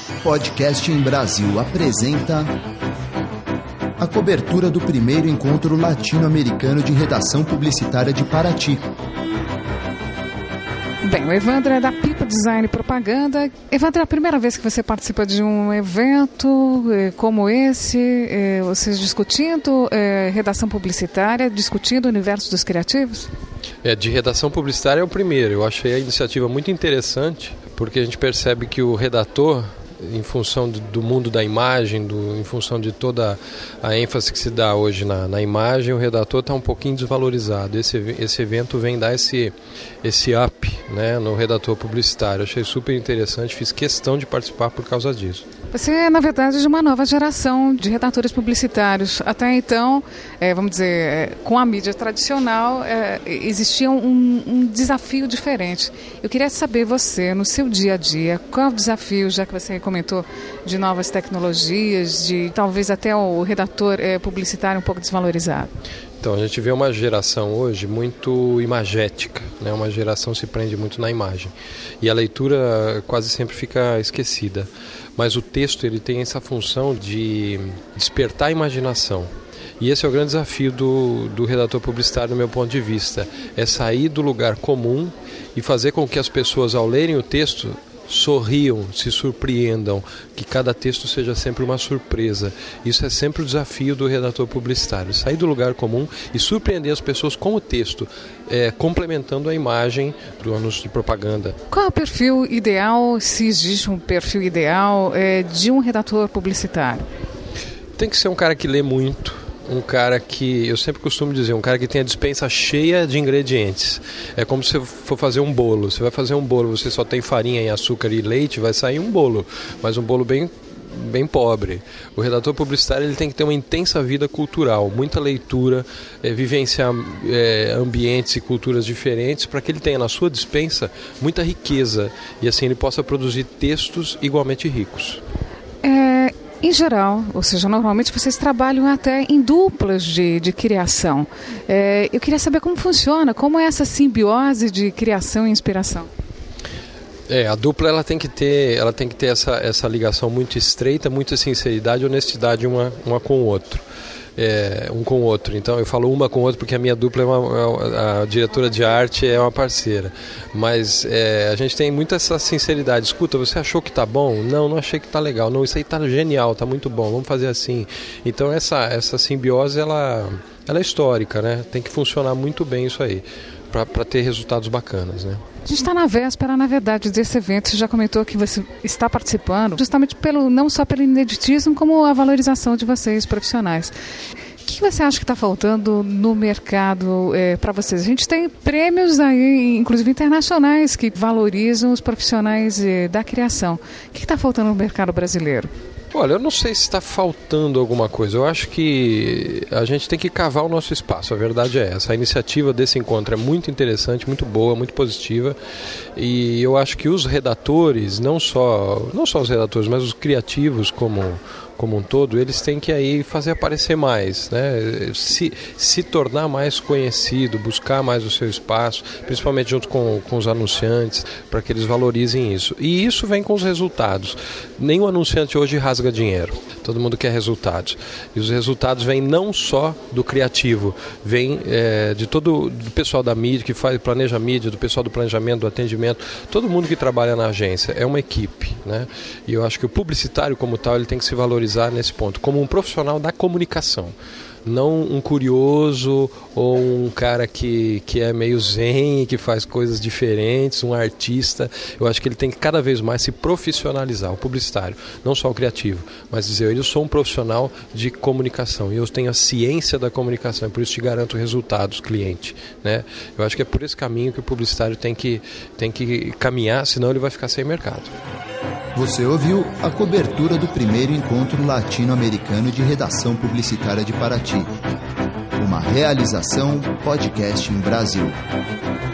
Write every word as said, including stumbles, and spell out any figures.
Podcast em Brasil apresenta a cobertura do primeiro encontro latino-americano de redação publicitária de Paraty. Bem, o Evandro é da Pipa Design e Propaganda. Evandro, é a primeira vez que você participa de um evento eh, como esse, eh, vocês discutindo eh, redação publicitária, discutindo o universo dos criativos? É, de redação publicitária é o primeiro. Eu achei a iniciativa muito interessante, porque a gente percebe que o redator, em função do, do mundo da imagem, do, em função de toda a ênfase que se dá hoje na, na imagem, o redator está um pouquinho desvalorizado. Esse, esse evento vem dar esse, esse up, né, no redator publicitário. Achei super interessante, fiz questão de participar por causa disso. Você é, na verdade, de uma nova geração de redatores publicitários. Até então, é, vamos dizer, é, com a mídia tradicional, é, existia um, um desafio diferente. Eu queria saber, você, no seu dia a dia, qual é o desafio, já que você comentou de novas tecnologias, de talvez até o redator é, publicitário um pouco desvalorizado? Então, a gente vê uma geração hoje muito imagética, né? Uma geração se prende muito na imagem. E a leitura quase sempre fica esquecida. Mas o texto ele tem essa função de despertar a imaginação. E esse é o grande desafio do, do redator publicitário, do meu ponto de vista. É sair do lugar comum e fazer com que as pessoas, ao lerem o texto, sorriam, se surpreendam, que cada texto seja sempre uma surpresa. Isso é sempre o desafio do redator publicitário, sair do lugar comum e surpreender as pessoas com o texto, é, complementando a imagem do anúncio de propaganda. Qual é o perfil ideal, se existe um perfil ideal, é, de um redator publicitário? Tem que ser um cara que lê muito, um cara que, eu sempre costumo dizer, um cara que tem a despensa cheia de ingredientes. É como se você for fazer um bolo. Você vai fazer um bolo, você só tem farinha, e açúcar e leite, vai sair um bolo, mas um bolo bem, bem pobre. O redator publicitário ele tem que ter uma intensa vida cultural, muita leitura, é, vivenciar é, ambientes e culturas diferentes, para que ele tenha na sua despensa muita riqueza e assim ele possa produzir textos igualmente ricos. É... Em geral, ou seja, normalmente vocês trabalham até em duplas de, de criação. É, eu queria saber como funciona, como é essa simbiose de criação e inspiração. É, a dupla ela tem que ter, ela tem que ter essa, essa ligação muito estreita, muita sinceridade e honestidade uma, uma com o outro. É, um com o outro. Então eu falo uma com o outro porque a minha dupla é uma, a diretora de arte é uma parceira, mas é, a gente tem muita essa sinceridade. Escuta, você achou que tá bom? Não, não achei que tá legal. Não, isso aí tá genial, tá muito bom, vamos fazer assim. Então essa, essa simbiose ela, ela é histórica, né? Tem que funcionar muito bem isso aí para ter resultados bacanas, né? A gente está na véspera, na verdade, desse evento. Você já comentou que você está participando justamente pelo, não só pelo ineditismo, como a valorização de vocês, profissionais. O que você acha que está faltando no mercado é, para vocês? A gente tem prêmios aí, inclusive internacionais, que valorizam os profissionais é, da criação. O que está faltando no mercado brasileiro? Olha, eu não sei se está faltando alguma coisa. Eu acho que a gente tem que cavar o nosso espaço. A verdade é essa. A iniciativa desse encontro é muito interessante, muito boa, muito positiva. E eu acho que os redatores, não só, não só os redatores, mas os criativos como... como um todo, eles têm que aí fazer aparecer mais, né? se, se tornar mais conhecido, buscar mais o seu espaço, principalmente junto com, com os anunciantes, para que eles valorizem isso. E isso vem com os resultados. Nenhum anunciante hoje rasga dinheiro. Todo mundo quer resultados. E os resultados vêm não só do criativo, vêm é, de todo o pessoal da mídia, que faz, planeja a mídia, do pessoal do planejamento, do atendimento, todo mundo que trabalha na agência. É uma equipe, né? E eu acho que o publicitário como tal, ele tem que se valorizar nesse ponto, como um profissional da comunicação. Não um curioso ou um cara que, que é meio zen, que faz coisas diferentes, um artista. Eu acho que ele tem que cada vez mais se profissionalizar, o publicitário, não só o criativo, mas dizer, eu sou um profissional de comunicação e eu tenho a ciência da comunicação, e por isso te garanto resultados, cliente, né? Eu acho que é por esse caminho que o publicitário tem que, tem que caminhar, senão ele vai ficar sem mercado. Você ouviu a cobertura do primeiro encontro latino-americano de redação publicitária de Paraty. Uma realização Podcast em Brasil.